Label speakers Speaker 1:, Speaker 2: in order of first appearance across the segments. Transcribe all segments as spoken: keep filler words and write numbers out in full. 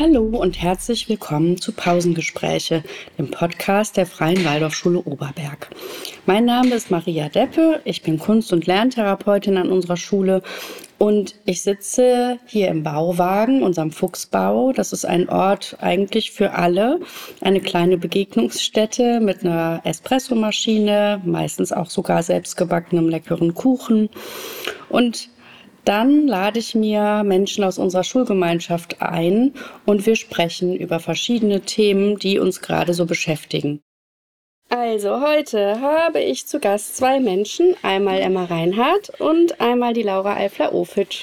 Speaker 1: Hallo und herzlich willkommen zu Pausengespräche, dem Podcast der Freien Waldorfschule Oberberg. Mein Name ist Maria Deppe, ich bin Kunst- und Lerntherapeutin an unserer Schule und ich sitze hier im Bauwagen, unserem Fuchsbau. Das ist ein Ort eigentlich für alle, eine kleine Begegnungsstätte mit einer Espressomaschine, meistens auch sogar selbstgebackenem leckeren Kuchen. Und dann lade ich mir Menschen aus unserer Schulgemeinschaft ein und wir sprechen über verschiedene Themen, die uns gerade so beschäftigen. Also heute habe ich zu Gast zwei Menschen, einmal Emma Reinhardt und einmal die Laura Eifler-Ofitsch.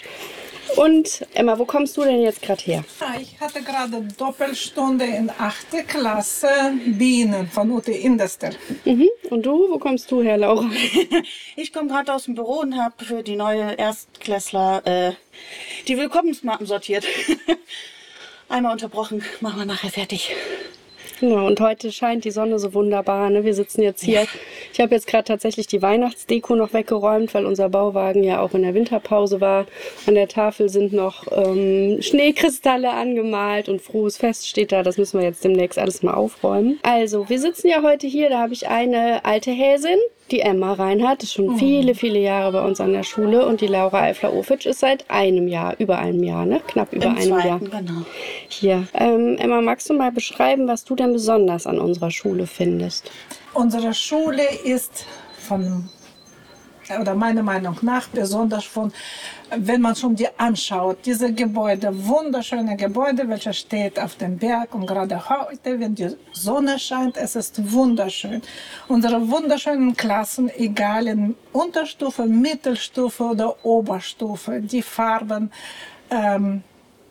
Speaker 1: Und Emma, wo kommst du denn jetzt gerade her?
Speaker 2: Ich hatte gerade Doppelstunde in achte Klasse Bienen von Ute Indester.
Speaker 1: Mhm. Und du, wo kommst du her, Laura?
Speaker 3: Ich komme gerade aus dem Büro und habe für die neue Erstklässler äh, die Willkommensmappen sortiert. Einmal unterbrochen, machen wir nachher fertig.
Speaker 1: Genau, und heute scheint die Sonne so wunderbar. Ne? Wir sitzen jetzt hier. Ja. Ich habe jetzt gerade tatsächlich die Weihnachtsdeko noch weggeräumt, weil unser Bauwagen ja auch in der Winterpause war. An der Tafel sind noch ähm, Schneekristalle angemalt und frohes Fest steht da. Das müssen wir jetzt demnächst alles mal aufräumen. Also, wir sitzen ja heute hier. Da habe ich eine alte Häsin, die Emma Reinhardt, ist schon viele, viele Jahre bei uns an der Schule. Und die Laura Eifler-Ofitsch ist seit einem Jahr, über einem Jahr, ne? Knapp über
Speaker 3: Im
Speaker 1: einem
Speaker 3: zweiten,
Speaker 1: Jahr.
Speaker 3: Genau.
Speaker 1: Hier. Ähm, Emma, magst du mal beschreiben, was du denn besonders an unserer Schule findest?
Speaker 2: Unsere Schule ist von, oder meiner Meinung nach, besonders von, wenn man schon die anschaut, diese Gebäude, wunderschöne Gebäude, welche steht auf dem Berg und gerade heute, wenn die Sonne scheint, es ist wunderschön. Unsere wunderschönen Klassen, egal in Unterstufe, Mittelstufe oder Oberstufe, die Farben ähm,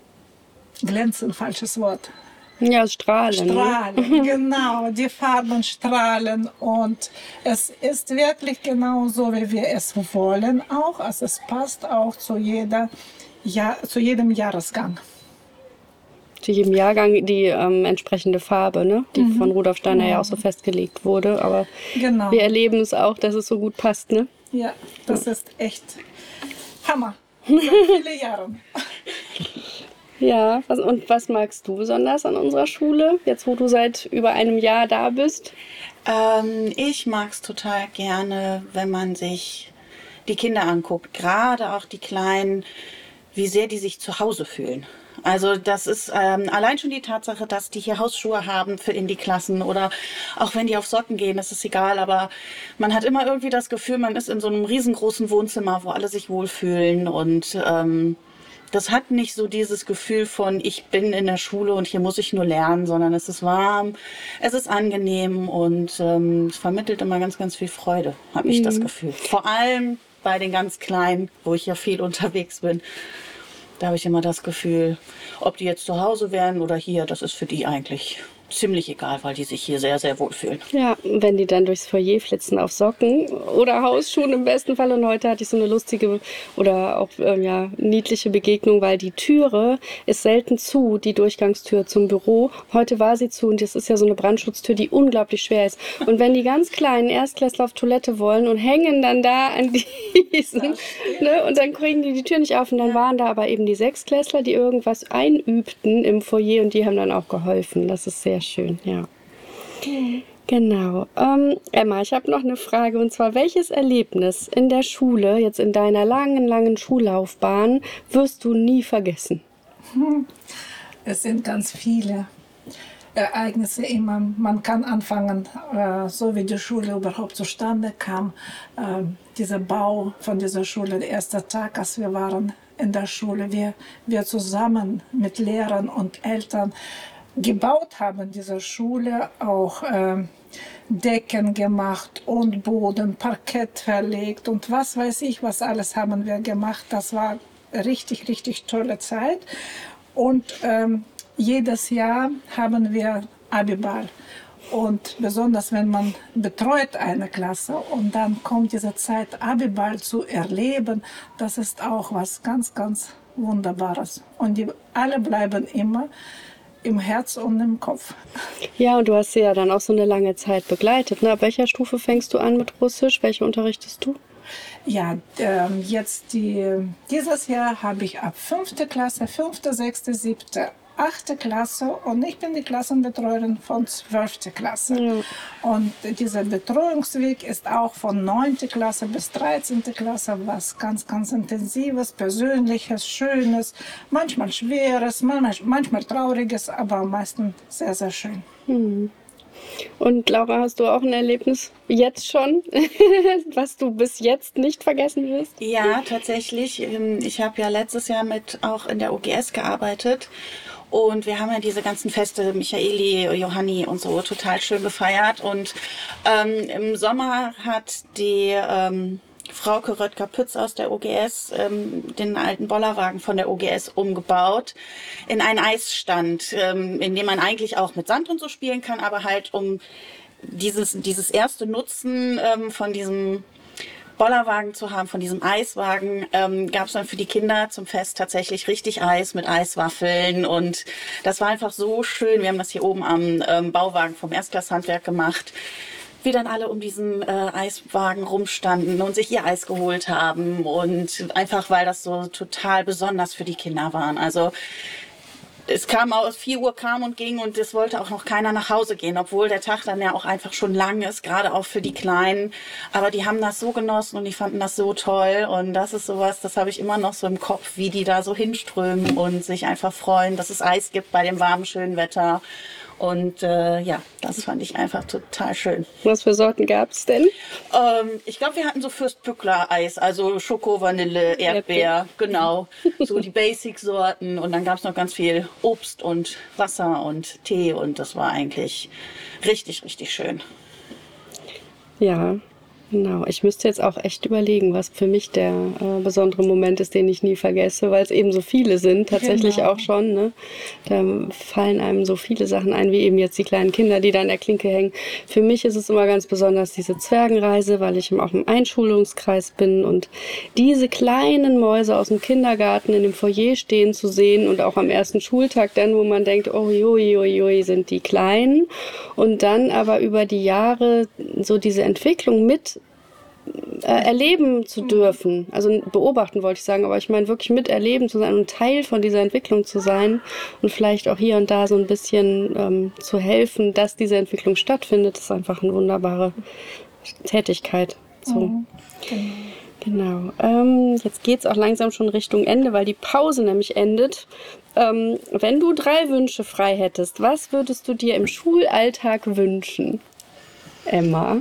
Speaker 2: glänzen, falsches Wort.
Speaker 1: Ja, strahlen.
Speaker 2: Strahlen, genau. Die Farben strahlen und es ist wirklich genau so, wie wir es wollen auch. Also es passt auch zu, jeder, ja, zu jedem Jahresgang.
Speaker 1: Zu jedem Jahrgang die ähm, entsprechende Farbe, ne? Die mhm. von Rudolf Steiner ja auch so festgelegt wurde. Aber
Speaker 2: genau.
Speaker 1: wir erleben es auch, dass es so gut passt, ne?
Speaker 2: Ja, das ist echt Hammer. Seit vielen Jahren.
Speaker 1: Ja, was, und was magst du besonders an unserer Schule, jetzt wo du seit über einem Jahr da bist?
Speaker 3: Ähm, ich mag es total gerne, wenn man sich die Kinder anguckt, gerade auch die Kleinen, wie sehr die sich zu Hause fühlen. Also das ist ähm, allein schon die Tatsache, dass die hier Hausschuhe haben für in die Klassen oder auch wenn die auf Socken gehen, das ist egal, aber man hat immer irgendwie das Gefühl, man ist in so einem riesengroßen Wohnzimmer, wo alle sich wohlfühlen und ähm, das hat nicht so dieses Gefühl von, ich bin in der Schule und hier muss ich nur lernen, sondern es ist warm, es ist angenehm und ähm, es vermittelt immer ganz, ganz viel Freude, habe ich mhm. das Gefühl. Vor allem bei den ganz Kleinen, wo ich ja viel unterwegs bin. Da habe ich immer das Gefühl, ob die jetzt zu Hause wären oder hier, das ist für die eigentlich ziemlich egal, weil die sich hier sehr, sehr wohlfühlen.
Speaker 1: Ja, wenn die dann durchs Foyer flitzen auf Socken oder Hausschuhen im besten Fall. Und heute hatte ich so eine lustige oder auch äh, ja, niedliche Begegnung, weil die Türe ist selten zu, die Durchgangstür zum Büro. Heute war sie zu und das ist ja so eine Brandschutztür, die unglaublich schwer ist. Und wenn die ganz kleinen Erstklässler auf Toilette wollen und hängen dann da an diesen, ne, und dann kriegen die die Tür nicht auf. Und dann waren da aber eben die Sechstklässler, die irgendwas einübten im Foyer und die haben dann auch geholfen. Das ist sehr schön, ja.
Speaker 2: Mhm.
Speaker 1: Genau. Ähm, Emma, ich habe noch eine Frage und zwar, welches Erlebnis in der Schule, jetzt in deiner langen, langen Schullaufbahn, wirst du nie vergessen?
Speaker 2: Es sind ganz viele Ereignisse immer. Man kann anfangen, äh, so wie die Schule überhaupt zustande kam, äh, dieser Bau von dieser Schule, der erste Tag, als wir waren in der Schule, wir, wir zusammen mit Lehrern und Eltern gebaut haben, diese Schule, auch äh, Decken gemacht und Boden, Parkett verlegt und was weiß ich, was alles haben wir gemacht. Das war richtig, richtig tolle Zeit. Und ähm, jedes Jahr haben wir Abiball. Und besonders wenn man betreut eine Klasse und dann kommt diese Zeit, Abiball zu erleben, das ist auch was ganz, ganz Wunderbares. Und die alle bleiben immer im Herz und im Kopf.
Speaker 1: Ja, und du hast sie ja dann auch so eine lange Zeit begleitet. Ne? Ab welcher Stufe fängst du an mit Russisch? Welche unterrichtest du?
Speaker 2: Ja, äh, jetzt die, dieses Jahr habe ich ab fünfte Klasse, fünfte, sechste, siebte, achte Klasse und ich bin die Klassenbetreuerin von zwölfte Klasse. Ja. Und dieser Betreuungsweg ist auch von neunte Klasse bis dreizehnte Klasse was ganz, ganz Intensives, Persönliches, Schönes, manchmal Schweres, manchmal, manchmal Trauriges, aber am meisten sehr, sehr schön.
Speaker 1: Hm. Und Laura, hast du auch ein Erlebnis jetzt schon, was du bis jetzt nicht vergessen wirst?
Speaker 3: Ja, tatsächlich. Ich habe ja letztes Jahr mit auch in der O G S gearbeitet und wir haben ja diese ganzen Feste, Michaeli, Johanni und so, total schön gefeiert. Und ähm, im Sommer hat die ähm, Frauke Röttger-Pütz aus der O G S ähm, den alten Bollerwagen von der O G S umgebaut in einen Eisstand, ähm, in dem man eigentlich auch mit Sand und so spielen kann, aber halt um dieses, dieses erste Nutzen ähm, von diesem Bollerwagen zu haben, von diesem Eiswagen, ähm, gab es dann für die Kinder zum Fest tatsächlich richtig Eis mit Eiswaffeln und das war einfach so schön. Wir haben das hier oben am ähm, Bauwagen vom Erstklasshandwerk gemacht. Wie dann alle um diesen äh, Eiswagen rumstanden und sich ihr Eis geholt haben und einfach, weil das so total besonders für die Kinder waren. Also es kam aus vier Uhr kam und ging und es wollte auch noch keiner nach Hause gehen, obwohl der Tag dann ja auch einfach schon lang ist, gerade auch für die Kleinen. Aber die haben das so genossen und die fanden das so toll und das ist sowas, das habe ich immer noch so im Kopf, wie die da so hinströmen und sich einfach freuen, dass es Eis gibt bei dem warmen, schönen Wetter. Und äh, ja, das fand ich einfach total schön.
Speaker 1: Was für Sorten gab es denn?
Speaker 3: Ähm, ich glaube, wir hatten so Fürst-Pückler-Eis, also Schoko, Vanille, Erdbeer, Erdbeer. Genau. So die Basic-Sorten. Und dann gab es noch ganz viel Obst und Wasser und Tee. Und das war eigentlich richtig, richtig schön.
Speaker 1: Ja, genau. Ich müsste jetzt auch echt überlegen, was für mich der äh, besondere Moment ist, den ich nie vergesse, weil es eben so viele sind, tatsächlich genau. Auch schon. Ne? Da fallen einem so viele Sachen ein, wie eben jetzt die kleinen Kinder, die da an der Klinke hängen. Für mich ist es immer ganz besonders diese Zwergenreise, weil ich auch im Einschulungskreis bin und diese kleinen Mäuse aus dem Kindergarten in dem Foyer stehen zu sehen und auch am ersten Schultag dann, wo man denkt, oh joi, joi, joi, sind die klein. Und dann aber über die Jahre so diese Entwicklung mit Äh, erleben zu dürfen, also beobachten wollte ich sagen, aber ich meine wirklich miterleben zu sein und Teil von dieser Entwicklung zu sein und vielleicht auch hier und da so ein bisschen ähm, zu helfen, dass diese Entwicklung stattfindet, ist einfach eine wunderbare Tätigkeit. So. Mhm. Genau. Ähm, jetzt geht es auch langsam schon Richtung Ende, weil die Pause nämlich endet. Ähm, wenn du drei Wünsche frei hättest, was würdest du dir im Schulalltag wünschen? Emma.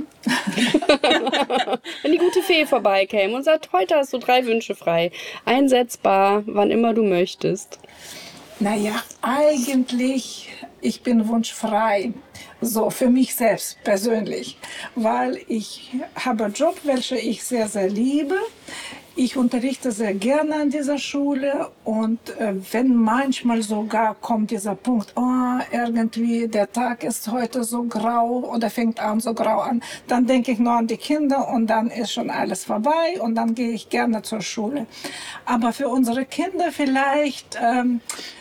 Speaker 1: Wenn die gute Fee vorbeikäme und sagt, heute hast du drei Wünsche frei, einsetzbar, wann immer du möchtest.
Speaker 2: Naja, eigentlich, ich bin wunschfrei, so für mich selbst persönlich, weil ich habe einen Job, welchen ich sehr, sehr liebe. Ich unterrichte sehr gerne an dieser Schule und äh, wenn manchmal sogar kommt dieser Punkt, oh, irgendwie der Tag ist heute so grau oder fängt an so grau an, dann denke ich nur an die Kinder und dann ist schon alles vorbei und dann gehe ich gerne zur Schule. Aber für unsere Kinder vielleicht ähm,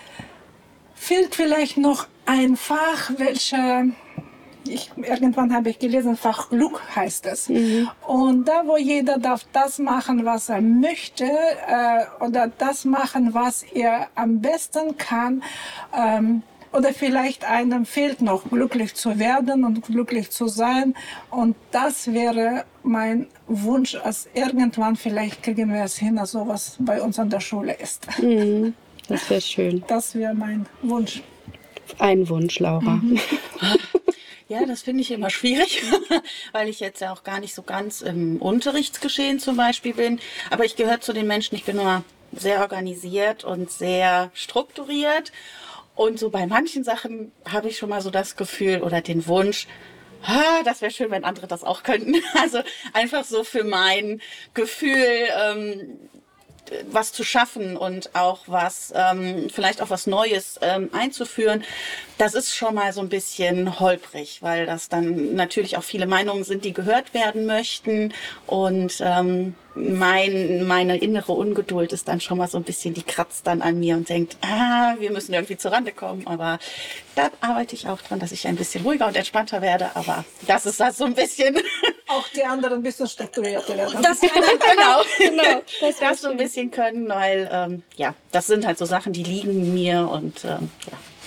Speaker 2: fehlt vielleicht noch ein Fach, welcher Ich, irgendwann habe ich gelesen, Fach Glück heißt es. Mhm. Und da, wo jeder darf das machen, was er möchte, äh, oder das machen, was er am besten kann, ähm, oder vielleicht einem fehlt noch, glücklich zu werden und glücklich zu sein. Und das wäre mein Wunsch, als irgendwann vielleicht kriegen wir es hin, dass sowas bei uns an der Schule ist.
Speaker 1: Mhm. Das wäre schön.
Speaker 2: Das wäre mein Wunsch.
Speaker 1: Ein Wunsch, Laura.
Speaker 3: Mhm. Ja, das finde ich immer schwierig, weil ich jetzt ja auch gar nicht so ganz im Unterrichtsgeschehen zum Beispiel bin. Aber ich gehöre zu den Menschen, ich bin nur sehr organisiert und sehr strukturiert. Und so bei manchen Sachen habe ich schon mal so das Gefühl oder den Wunsch, ah, das wäre schön, wenn andere das auch könnten. Also einfach so für mein Gefühl, ähm, was zu schaffen und auch was, ähm, vielleicht auch was Neues ähm, einzuführen, das ist schon mal so ein bisschen holprig, weil das dann natürlich auch viele Meinungen sind, die gehört werden möchten und ähm, mein, meine innere Ungeduld ist dann schon mal so ein bisschen, die kratzt dann an mir und denkt, ah, wir müssen irgendwie zur Rande kommen, aber da arbeite ich auch dran, dass ich ein bisschen ruhiger und entspannter werde, aber das ist das so ein bisschen.
Speaker 2: Auch die anderen ein bisschen strukturierter werden.
Speaker 3: Das kann genau, genau, das, das so ein bisschen können, weil ähm, ja, das sind halt so Sachen, die liegen mir und ähm, ja.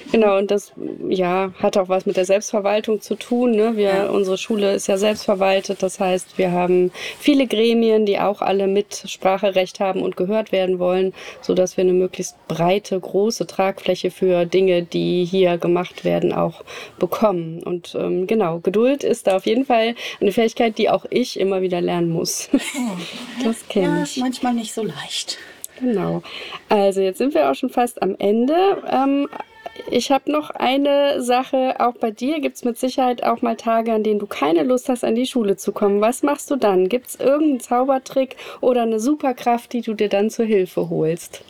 Speaker 1: Genau, und das ja, hat auch was mit der Selbstverwaltung zu tun. Ne? Wir,
Speaker 3: Ja.
Speaker 1: Unsere Schule ist ja selbstverwaltet, das heißt, wir haben viele Gremien, die auch alle Mitspracherecht haben und gehört werden wollen, sodass wir eine möglichst breite, große Tragfläche für Dinge, die hier gemacht werden, auch bekommen. Und ähm, genau, Geduld ist da auf jeden Fall eine Fähigkeit, die auch ich immer wieder lernen muss. Das kenne
Speaker 3: Ja,
Speaker 1: ich.
Speaker 3: ist manchmal nicht so leicht.
Speaker 1: Genau. Also jetzt sind wir auch schon fast am Ende. Ähm, ich habe noch eine Sache. Auch bei dir gibt es mit Sicherheit auch mal Tage, an denen du keine Lust hast, an die Schule zu kommen. Was machst du dann? Gibt es irgendeinen Zaubertrick oder eine Superkraft, die du dir dann zur Hilfe holst?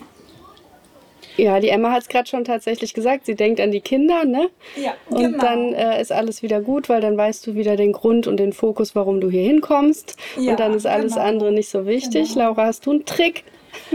Speaker 1: Ja, die Emma hat es gerade schon tatsächlich gesagt. Sie denkt an die Kinder, ne?
Speaker 2: Ja,
Speaker 1: Und
Speaker 2: genau.
Speaker 1: dann äh, ist alles wieder gut, weil dann weißt du wieder den Grund und den Fokus, warum du hier hinkommst.
Speaker 2: Ja,
Speaker 1: und dann ist alles
Speaker 2: genau.
Speaker 1: andere nicht so wichtig.
Speaker 2: Genau.
Speaker 1: Laura, hast du einen Trick?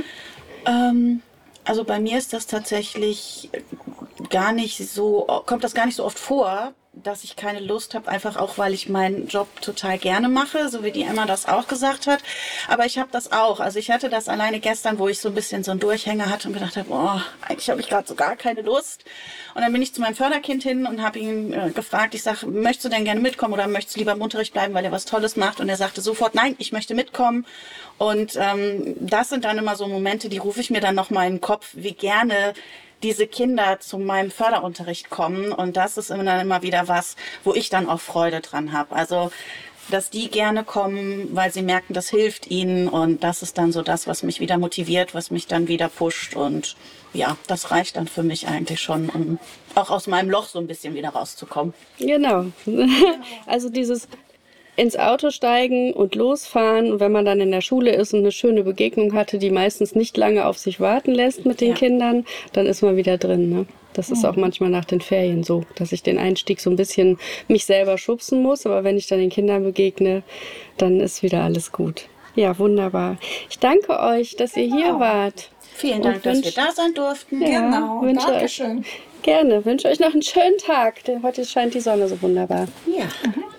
Speaker 3: Ähm, also bei mir ist das tatsächlich gar nicht so, kommt das gar nicht so oft vor, dass ich keine Lust habe, einfach auch, weil ich meinen Job total gerne mache, so wie die Emma das auch gesagt hat. Aber ich habe das auch. Also ich hatte das alleine gestern, wo ich so ein bisschen so einen Durchhänger hatte und gedacht habe, oh, eigentlich habe ich gerade so gar keine Lust. Und dann bin ich zu meinem Förderkind hin und habe ihn äh, gefragt, ich sage, möchtest du denn gerne mitkommen oder möchtest du lieber im Unterricht bleiben, weil er was Tolles macht? Und er sagte sofort, nein, ich möchte mitkommen. Und ähm, das sind dann immer so Momente, die rufe ich mir dann nochmal in den Kopf, wie gerne diese Kinder zu meinem Förderunterricht kommen. Und das ist immer dann immer wieder was, wo ich dann auch Freude dran habe. Also, dass die gerne kommen, weil sie merken, das hilft ihnen. Und das ist dann so das, was mich wieder motiviert, was mich dann wieder pusht. Und ja, das reicht dann für mich eigentlich schon, um auch aus meinem Loch so ein bisschen wieder rauszukommen.
Speaker 1: Genau. Also dieses ins Auto steigen und losfahren. Und wenn man dann in der Schule ist und eine schöne Begegnung hatte, die meistens nicht lange auf sich warten lässt mit den
Speaker 3: Ja.
Speaker 1: Kindern, dann ist man wieder drin. Ne? Das ist auch manchmal nach den Ferien so, dass ich den Einstieg so ein bisschen mich selber schubsen muss. Aber wenn ich dann den Kindern begegne, dann ist wieder alles gut. Ja, wunderbar. Ich danke euch, dass ihr hier wart.
Speaker 3: Vielen
Speaker 1: Und
Speaker 3: Dank, dass wir
Speaker 1: wünsch-
Speaker 3: da sein durften.
Speaker 1: Ja,
Speaker 2: Genau,
Speaker 1: wünsche
Speaker 2: danke
Speaker 1: euch
Speaker 2: schön.
Speaker 1: gerne. Wünsche euch noch einen schönen Tag, denn heute scheint die Sonne so wunderbar.
Speaker 3: Ja.